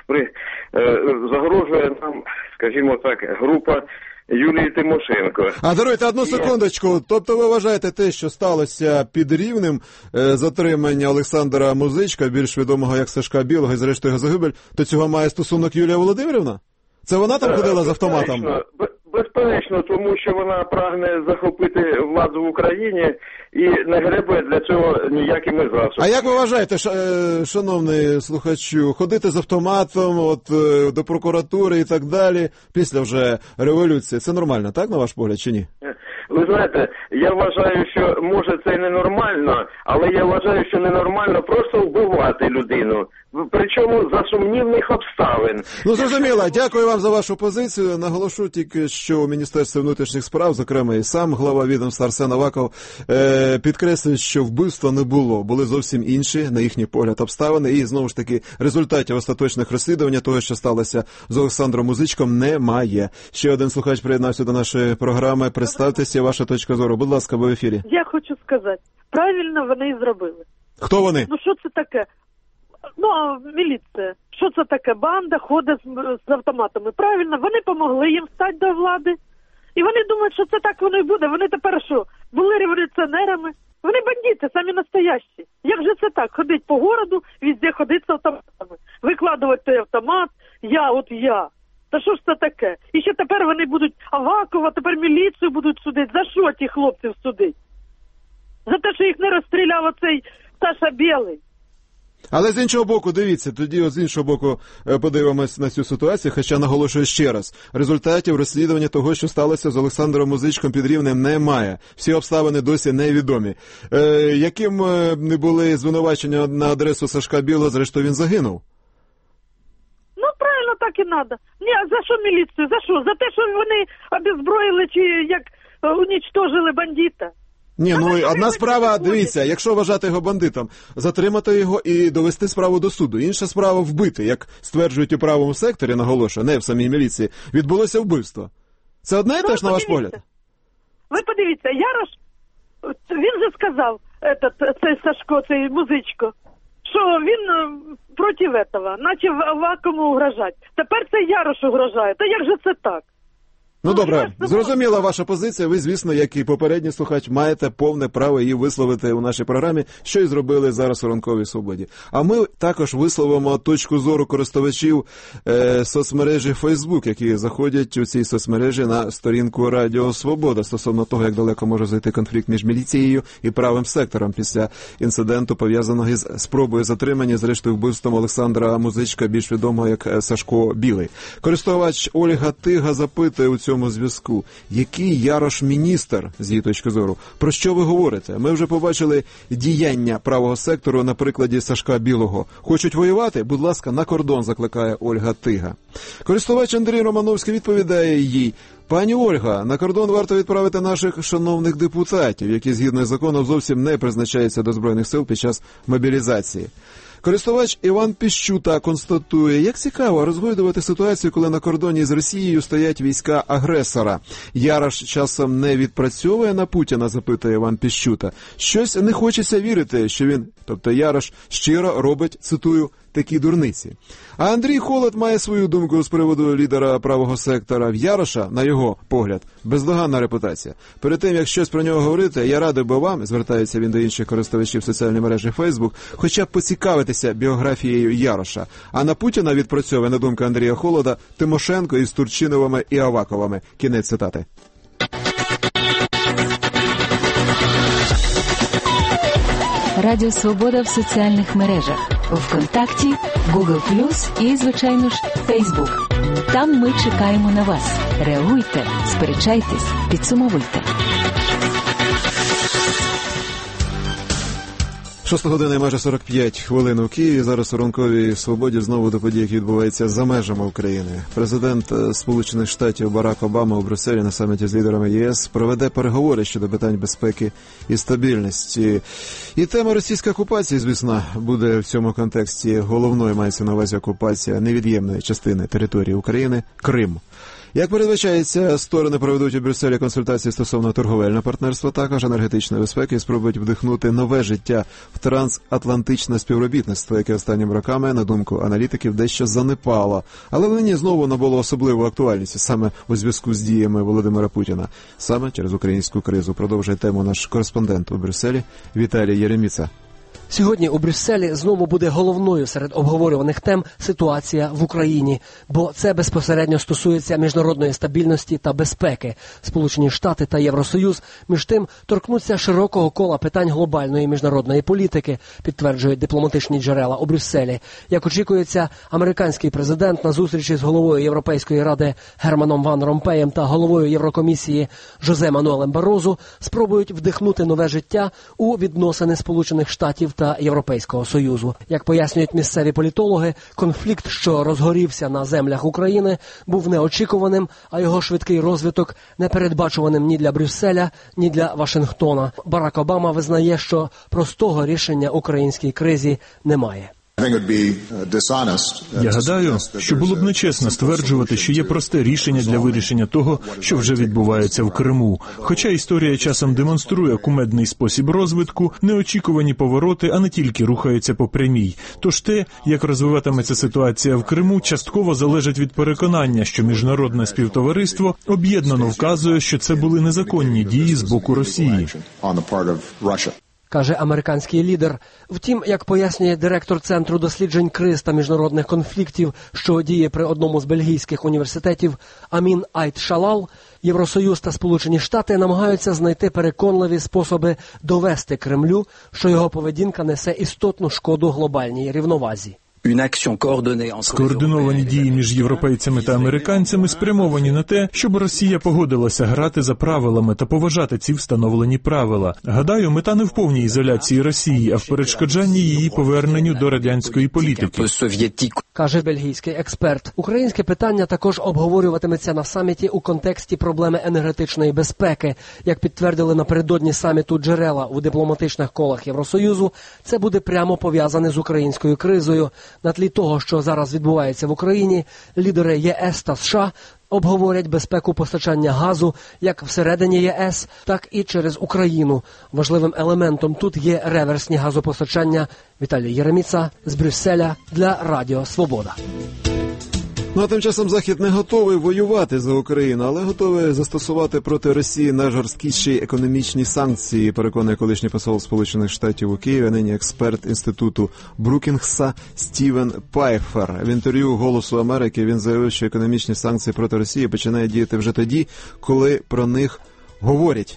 загрожує нам, скажімо так, група Юлії Тимошенко. А даруйте одну секундочку. Тобто ви вважаєте те, що сталося під Рівнем, затримання Олександра Музичка, більш відомого як Сашка Білого, і зрештою його загибель, до цього має стосунок Юлія Володимирівна? Це вона там ходила з автоматом? Безперечно, тому що вона прагне захопити владу в Україні і не гребує для цього ніякими засобами. А як ви вважаєте, шановний слухачу, ходити з автоматом до прокуратури і так далі після вже революції, це нормально, так, на ваш погляд, чи ні? Ви знаєте, я вважаю, що може це ненормально, але я вважаю, що ненормально просто вбивати людину. Причому за сумнівних обставин. Ну, зрозуміло. Дякую вам за вашу позицію. Наголошу тільки, що у Міністерстві внутрішніх справ, зокрема і сам глава відомства Арсен Аваков, підкреслює, що вбивства не було. Були зовсім інші, на їхній погляд, обставини. І, знову ж таки, результатів остаточних розслідування того, що сталося з Олександром Музичком, немає. Ще один слухач приєднався до нашої програми. Представтеся, ваша точка зору. Будь ласка, ви в ефірі. Я хочу сказати, правильно вони і зробили. Хто вони? Ну, що це таке? Ну, міліція. Що це таке? Банда ходить з автоматами. Правильно, вони помогли їм стати до влади. І вони думають, що це так воно і буде. Вони тепер що? Були революціонерами. Вони бандити, самі настоящі. Як же це так? Ходить по городу, везде ходить з автоматами. Викладувати той автомат, я. Та що ж це таке? І ще тепер вони будуть Авакова, тепер міліцію будуть судити. За що ті хлопців судить? За те, що їх не розстріляв оцей Саша Білий. Але з іншого боку, дивіться, тоді з іншого боку подивимось на цю ситуацію, хоча наголошую ще раз, результатів розслідування того, що сталося з Олександром Музичком під Рівнем, немає. Всі обставини досі невідомі. Яким не були звинувачення на адресу Сашка Білого, зрештою він загинув? Ну, правильно, так і треба. Ні, а за що міліцію? За що? За те, що вони обезброїли чи як унічтожили бандита? Ні, ну одна справа, дивіться, якщо вважати його бандитом, затримати його і довести справу до суду. Інша справа вбити, як стверджують у правому секторі, наголошую, не в самій міліції, відбулося вбивство. Це одне і те ж, на ваш погляд? Ви подивіться, Ярош, він же сказав, цей Сашко, цей Музичко, що він проти этого, наче вакууму угрожати. Тепер це Ярош угрожає. Та як же це так? Ну, добре, зрозуміла ваша позиція. Ви, звісно, як і попередній слухач, маєте повне право її висловити у нашій програмі, що і зробили зараз у «Ранковій свободі». А ми також висловимо точку зору користувачів соцмережі Facebook, які заходять у цій соцмережі на сторінку Радіо Свобода стосовно того, як далеко може зайти конфлікт між міліцією і правим сектором після інциденту, пов'язаного із спробою затримання, зрештою вбивством Олександра Музичка, більш відомого як Сашко Білий. Користувач Ольга Тига запитує у цьому зв'язку, який Ярош міністр, з її точки зору. Про що ви говорите? Ми вже побачили діяння правого сектору на прикладі Сашка Білого. Хочуть воювати? Будь ласка, на кордон, закликає Ольга Тига. Користувач Андрій Романовський відповідає їй: пані Ольга, на кордон варто відправити наших шановних депутатів, які згідно з законом зовсім не призначаються до Збройних сил під час мобілізації. Користувач Іван Піщута констатує, як цікаво розгойдувати ситуацію, коли на кордоні з Росією стоять війська агресора. Ярош часом не відпрацьовує на Путіна, запитує Іван Піщута. Щось не хочеться вірити, що він, тобто Ярош, щиро робить, цитую, такі дурниці. А Андрій Холод має свою думку з приводу лідера правого сектора. В Яроша, на його погляд, бездоганна репутація. Перед тим, як щось про нього говорити, я радив би вам, звертається він до інших користувачів соціальної мережі Facebook, хоча б поцікавитися біографією Яроша. А на Путіна відпрацьовує, на думку Андрія Холода, Тимошенко із Турчиновими і Аваковими. Кінець цитати. Радіо Свобода в соціальних мережах. ВКонтакті, Google+, і, звичайно ж, Facebook. Там ми чекаємо на вас. Реагуйте, сперечайтесь, підсумовуйте. 6 година і майже 45 хвилин у Києві. Зараз у «Ранковій свободі» знову до подій, які відбуваються за межами України. Президент Сполучених Штатів Барак Обама у Брюсселі на саміті з лідерами ЄС проведе переговори щодо питань безпеки і стабільності. І тема російської окупації, звісно, буде в цьому контексті головною, мається на увазі окупація невід'ємної частини території України – Крим. Як передбачається, сторони проведуть у Брюсселі консультації стосовно торговельного партнерства, також енергетичної безпеки, і спробують вдихнути нове життя в трансатлантичне співробітництво, яке останніми роками, на думку аналітиків, дещо занепало. Але нині знову набуло особливу актуальність саме у зв'язку з діями Володимира Путіна. Саме через українську кризу. Продовжує тему наш кореспондент у Брюсселі Віталій Єреміца. Сьогодні у Брюсселі знову буде головною серед обговорюваних тем ситуація в Україні, бо це безпосередньо стосується міжнародної стабільності та безпеки. Сполучені Штати та Євросоюз, між тим, торкнуться широкого кола питань глобальної міжнародної політики, підтверджують дипломатичні джерела у Брюсселі. Як очікується, американський президент на зустрічі з головою Європейської ради Германом Ван Ромпеєм та головою Єврокомісії Жозе Мануелем Барозу спробують вдихнути нове життя у відносини Сполучених Штатів та Європейського Союзу. Як пояснюють місцеві політологи, конфлікт, що розгорівся на землях України, був неочікуваним, а його швидкий розвиток непередбачуваним ні для Брюсселя, ні для Вашингтона. Барак Обама визнає, що простого рішення українській кризі немає. Я гадаю, що було б нечесно стверджувати, що є просте рішення для вирішення того, що вже відбувається в Криму. Хоча історія часом демонструє кумедний спосіб розвитку, неочікувані повороти, а не тільки рухаються по прямій. Тож те, як розвиватиметься ситуація в Криму, частково залежить від переконання, що міжнародне співтовариство об'єднано вказує, що це були незаконні дії з боку Росії. Каже американський лідер. Втім, як пояснює директор Центру досліджень криз та міжнародних конфліктів, що діє при одному з бельгійських університетів, Амін Айт-Шалал, Євросоюз та Сполучені Штати намагаються знайти переконливі способи довести Кремлю, що його поведінка несе істотну шкоду глобальній рівновазі. Скоординовані дії між європейцями та американцями спрямовані на те, щоб Росія погодилася грати за правилами та поважати ці встановлені правила. Гадаю, мета не в повній ізоляції Росії, а в перешкоджанні її поверненню до радянської політики. Каже бельгійський експерт. Українське питання також обговорюватиметься на саміті у контексті проблеми енергетичної безпеки. Як підтвердили напередодні саміту джерела у дипломатичних колах Євросоюзу, це буде прямо пов'язане з українською кризою. На тлі того, що зараз відбувається в Україні, лідери ЄС та США обговорять безпеку постачання газу як всередині ЄС, так і через Україну. Важливим елементом тут є реверсні газопостачання. Віталій Єреміца з Брюсселя для Радіо Свобода. Ну а тим часом Захід не готовий воювати за Україну, але готовий застосувати проти Росії найжорсткіші економічні санкції, переконує колишній посол Сполучених Штатів у Києві, а нині експерт інституту Брукінгса Стівен Пайфер. В інтерв'ю «Голосу Америки» він заявив, що економічні санкції проти Росії починають діяти вже тоді, коли про них говорять.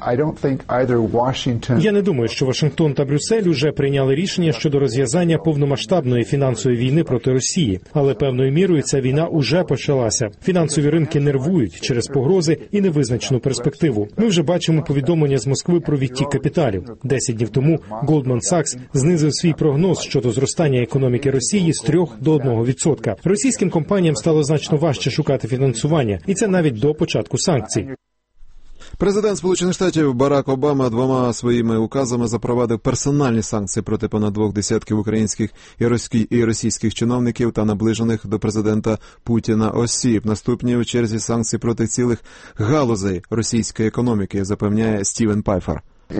Я не думаю, що Вашингтон та Брюссель уже прийняли рішення щодо розв'язання повномасштабної фінансової війни проти Росії. Але певною мірою ця війна уже почалася. Фінансові ринки нервують через погрози і невизначену перспективу. Ми вже бачимо повідомлення з Москви про відтік капіталів. 10 днів тому Goldman Sachs знизив свій прогноз щодо зростання економіки Росії з 3 до 1%. Російським компаніям стало значно важче шукати фінансування, і це навіть до початку санкцій. Президент Сполучених Штатів Барак Обама 2 своїми указами запровадив персональні санкції проти понад 2 десятків українських і російських чиновників та наближених до президента Путіна осіб. Наступні у черзі санкції проти цілих галузей російської економіки, запевняє Стівен Пайфер.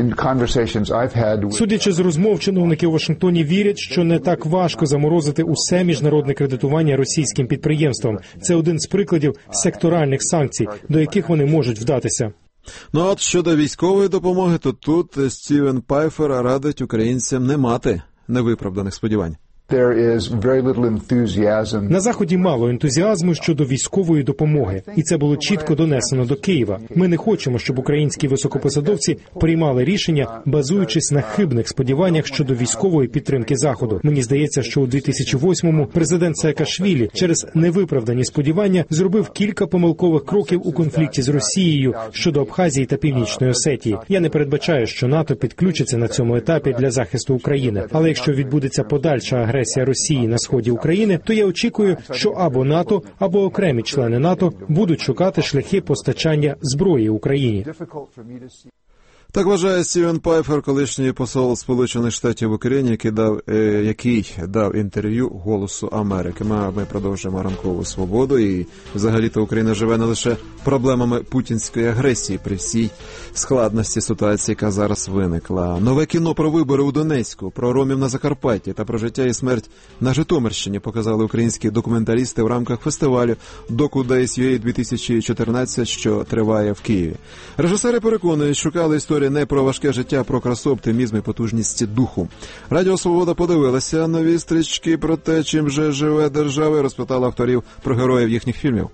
Судячи з розмов, чиновники у Вашингтоні вірять, що не так важко заморозити усе міжнародне кредитування російським підприємствам. Це один з прикладів секторальних санкцій, до яких вони можуть вдатися. Ну а от щодо військової допомоги, то тут Стівен Пайфер радить українцям не мати невиправданих сподівань. На Заході мало ентузіазму щодо військової допомоги, і це було чітко донесено до Києва. Ми не хочемо, щоб українські високопосадовці приймали рішення, базуючись на хибних сподіваннях щодо військової підтримки Заходу. Мені здається, що у 2008-му президент Саакашвілі через невиправдані сподівання зробив кілька помилкових кроків у конфлікті з Росією щодо Абхазії та Північної Осетії. Я не передбачаю, що НАТО підключиться на цьому етапі для захисту України. Але якщо відбудеться подальша агресія Росії на сході України, то я очікую, що або НАТО, або окремі члени НАТО будуть шукати шляхи постачання зброї Україні. Так вважає Стівен Пайфер, колишній посол Сполучених Штатів в Україні, який дав інтерв'ю «Голосу Америки». Ми продовжуємо ранкову свободу, і взагалі-то Україна живе не лише проблемами путінської агресії при всій складності ситуації, яка зараз виникла. Нове кіно про вибори у Донецьку, про ромів на Закарпатті та про життя і смерть на Житомирщині показали українські документалісти в рамках фестивалю «Docu-Days UA 2014», що триває в Києві. Режисери переконують, шукали історію не про важке життя, а про красу, оптимізм і потужність духу. Радіо Свобода подивилася нові стрічки про те, чим же живе держава, і розпитала авторів про героїв їхніх фільмів.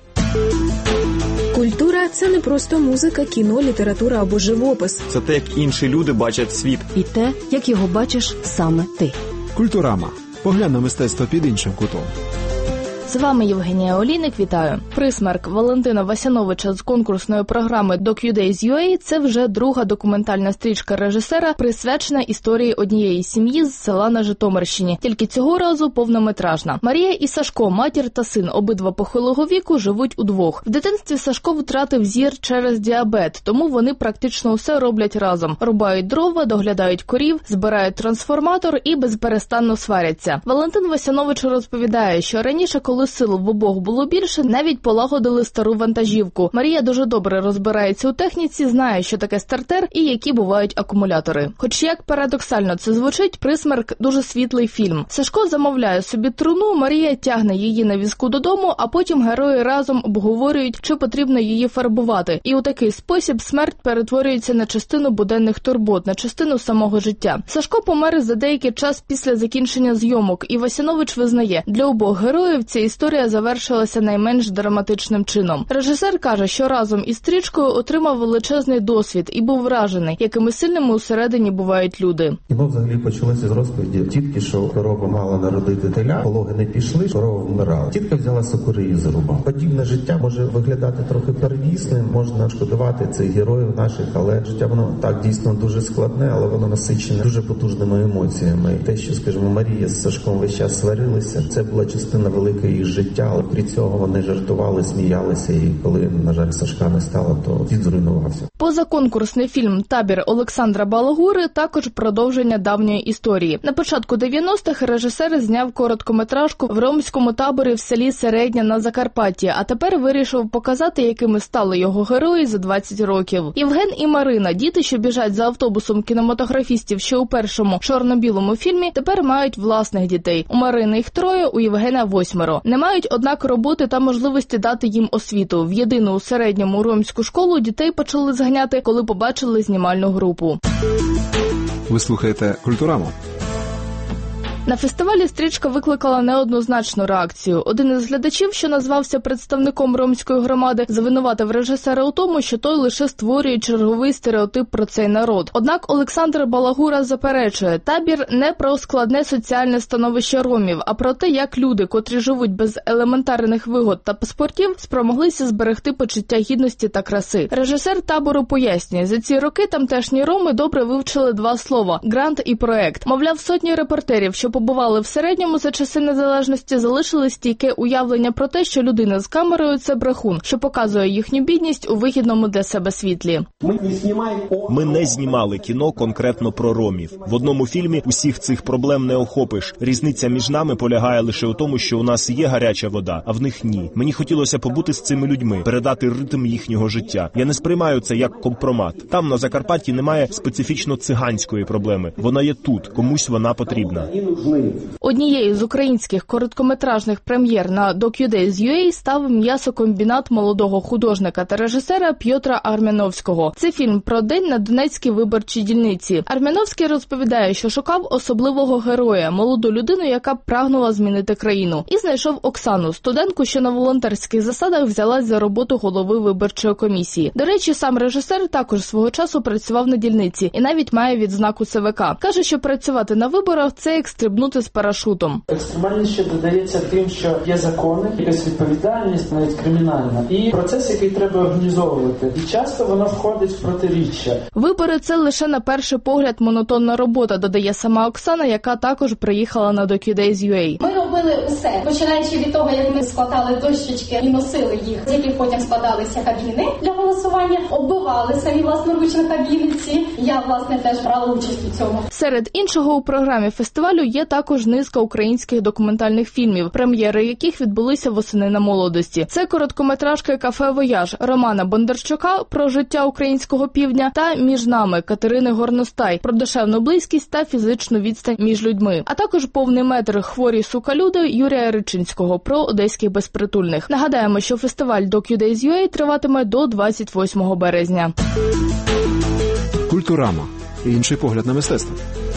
Культура – це не просто музика, кіно, література або живопис. Це те, як інші люди бачать світ. І те, як його бачиш саме ти. Культурама. Поглянь на мистецтво під іншим кутом. З вами Євгенія Олійник, вітаю. Присмерк Валентина Васяновича з конкурсної програми Docu-Days UA – це вже друга документальна стрічка режисера, присвячена історії однієї сім'ї з села на Житомирщині. Тільки цього разу повнометражна. Марія і Сашко, матір та син, обидва похилого віку, живуть удвох. В дитинстві Сашко втратив зір через діабет, тому вони практично усе роблять разом. Рубають дрова, доглядають корів, збирають трансформатор і безперестанно сваряться. Валентин Васянович розповідає, що раніше, коли сил в обох було більше, навіть полагодили стару вантажівку. Марія дуже добре розбирається у техніці, знає, що таке стартер і які бувають акумулятори. Хоч як парадоксально це звучить, «Присмерк» – дуже світлий фільм. Сашко замовляє собі труну, Марія тягне її на візку додому, а потім герої разом обговорюють, чи потрібно її фарбувати. І у такий спосіб смерть перетворюється на частину буденних турбот, на частину самого життя. Сашко помер за деякий час після закінчення зйомок, і Васянович визнає, для обох героїв ця історія завершилася найменш драматичним чином. Режисер каже, що разом із стрічкою отримав величезний досвід і був вражений, якими сильними усередині бувають люди. Кіно взагалі почалося з розповіді тітки, що корова мала народити теля, пологи не пішли, корова вмирала. Тітка взяла сокиру і зарубала. Подібне життя може виглядати трохи первісним, можна шкодувати цих героїв наших, але життя воно так дійсно дуже складне, але воно насичене дуже потужними емоціями. Те, що, скажімо, Марія з Сашком весь час сварилися, це була частина великого їх життя, але при цьому вони жартували, сміялися, і коли, на жаль, Сашка не стало, то світ зруйнувався. Позаконкурсний фільм «Табір» Олександра Балагури також продовження давньої історії. На початку 90-х режисер зняв короткометражку в ромському таборі в селі Середня на Закарпатті, а тепер вирішив показати, якими стали його герої за 20 років. Євген і Марина, діти, що біжать за автобусом кінематографістів ще у першому чорно-білому фільмі, тепер мають власних дітей. У Марини їх 3, у Євгена 8. Не мають, однак, роботи та можливості дати їм освіту. В єдину у середньому ромську школу дітей почали зганяти, коли побачили знімальну групу. Ви слухаєте «Культураму». На фестивалі стрічка викликала неоднозначну реакцію. Один із глядачів, що назвався представником ромської громади, звинуватив режисера у тому, що той лише створює черговий стереотип про цей народ. Однак Олександр Балагура заперечує, табір не про складне соціальне становище ромів, а про те, як люди, котрі живуть без елементарних вигод та паспортів, спромоглися зберегти почуття гідності та краси. Режисер табору пояснює, за ці роки тамтешні роми добре вивчили 2 слова – грант і проект. Мовляв, сотні репортерів, що побували в Середньому за часи незалежності, залишили стійке уявлення про те, що людина з камерою – це брехун, що показує їхню бідність у вигідному для себе світлі. Ми не знімали кіно конкретно про ромів. В одному фільмі усіх цих проблем не охопиш. Різниця між нами полягає лише у тому, що у нас є гаряча вода, а в них ні. Мені хотілося побути з цими людьми, передати ритм їхнього життя. Я не сприймаю це як компромат. Там, на Закарпатті, немає специфічно циганської проблеми. Вона є тут, комусь вона потрібна. Однією з українських короткометражних прем'єр на DocuDays.ua став м'ясокомбінат молодого художника та режисера П'єтра Армяновського. Це фільм про день на Донецькій виборчій дільниці. Армяновський розповідає, що шукав особливого героя, молоду людину, яка прагнула змінити країну. І знайшов Оксану, студентку, що на волонтерських засадах взялась за роботу голови виборчої комісії. До речі, сам режисер також свого часу працював на дільниці і навіть має відзнаку ЦВК. Каже, що працювати на виборах – це як стрибнути з парашутом. Екстремальність ще додається тим, що є закони, якась відповідальність, навіть кримінальна, і процес, який треба організовувати. І часто воно входить в протиріччя. Вибори – це лише на перший погляд монотонна робота, додає сама Оксана, яка також приїхала на DocuDays.ua. Ми робили усе, починаючи від того, як ми складали дощечки і носили їх, з яких потім складалися кабіни для голосування, оббивали самі власноручно кабінці. Я, власне, теж брала участь у цьому. Серед іншого у програмі фестивалю є також низка українських документальних фільмів, прем'єри яких відбулися восени на молодості. Це короткометражки «Кафе Вояж» Романа Бондарчука про життя українського півдня та «Між нами» Катерини Горностай про душевну близькість та фізичну відстань між людьми. А також повний метр «Хворі сука-люди» Юрія Ричинського про одеських безпритульних. Нагадаємо, що фестиваль DocuDays.ua триватиме до 28 березня. Культурама. Інший погляд на мистецтво.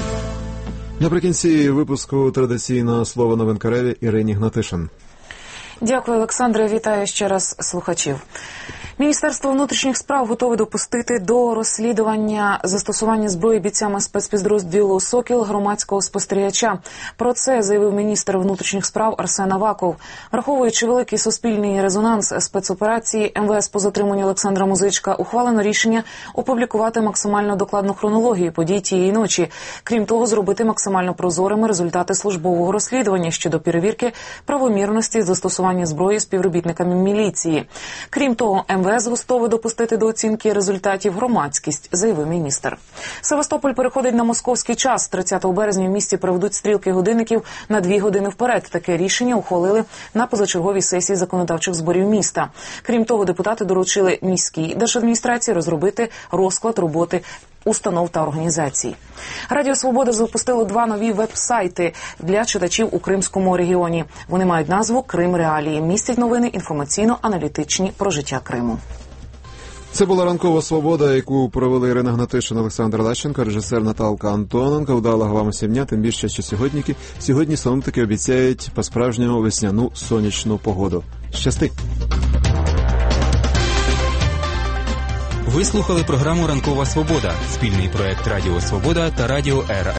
Наприкінці випуску традиційно слово новинкареві Ірині Гнатишин. Дякую, Олександре. Вітаю ще раз слухачів. Міністерство внутрішніх справ готове допустити до розслідування застосування зброї бійцями спецпідрозділу «Сокіл» громадського спостерігача. Про це заявив міністр внутрішніх справ Арсен Аваков. Враховуючи великий суспільний резонанс спецоперації, МВС по затриманню Олександра Музичка ухвалено рішення опублікувати максимально докладну хронологію подій тієї ночі. Крім того, зробити максимально прозорими результати службового розслідування щодо перевірки правомірності застосування зброї співробітниками міліції. Крім того, МВС готове допустити до оцінки результатів громадськість, заявив міністр. Севастополь переходить на московський час. 30 березня в місті проведуть стрілки годинників на 2 години вперед. Таке рішення ухвалили на позачерговій сесії законодавчих зборів міста. Крім того, депутати доручили міській держадміністрації розробити розклад роботи установ та організацій. Радіо Свобода запустило 2 нові веб-сайти для читачів у Кримському регіоні. Вони мають назву «Крим Реалії». Містять новини інформаційно-аналітичні про життя Криму. Це була «Ранкова свобода», яку провели Ірина Гнатишин, Олександр Лащенко, режисер Наталка Антоненко. Вдалого вам усім дня, тим більше, що сьогодні синоптики обіцяють по-справжньому весняну сонячну погоду. Щасти! Ви слухали програму «Ранкова свобода» – спільний проект Радіо Свобода та Радіо Ера.